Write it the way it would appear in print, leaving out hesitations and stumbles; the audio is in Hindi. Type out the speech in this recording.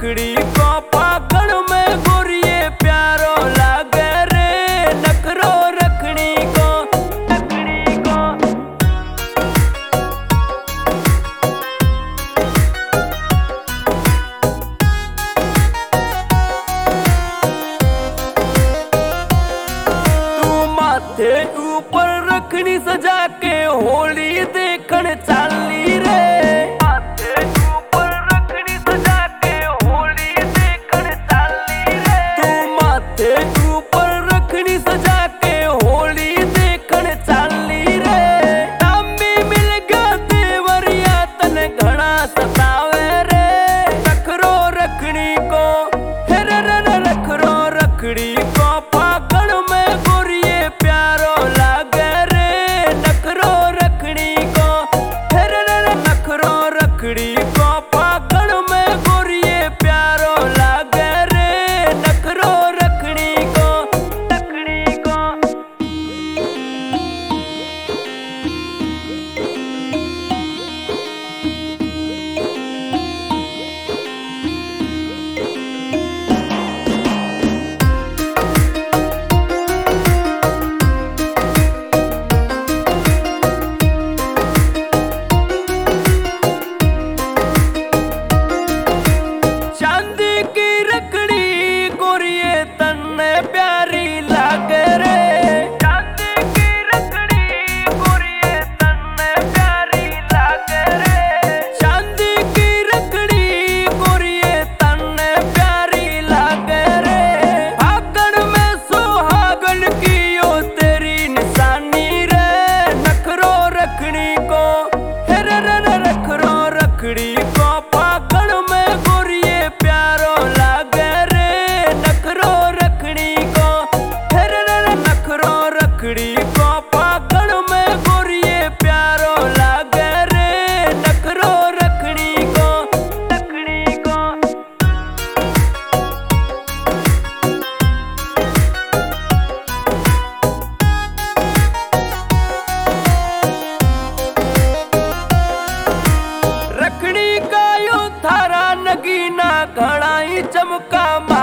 रखड़ी को पाकड़ में गोरिये प्यारो लागे रे नखरो रखड़ी को तू माथे ऊपर रखड़ी सजा के होली देखण चाली रे रखड़ी को पाकड़ में गोरिये प्यारो लागे रे नखरो रखड़ी को नखरो रखड़ी को पाकड़ में गोरिये प्यारो लागे रे नखरो रखड़ी को रखड़ी को पाकड़ में गोरिये प्यारो लागे रे नखरो रखड़ी को नखरो रखड़ी को पाकड़ में गोरिये प्यारो लागे रे नखरो रखड़ी को रखड़ी का यो थारा नगीना घड़ा ही चमका।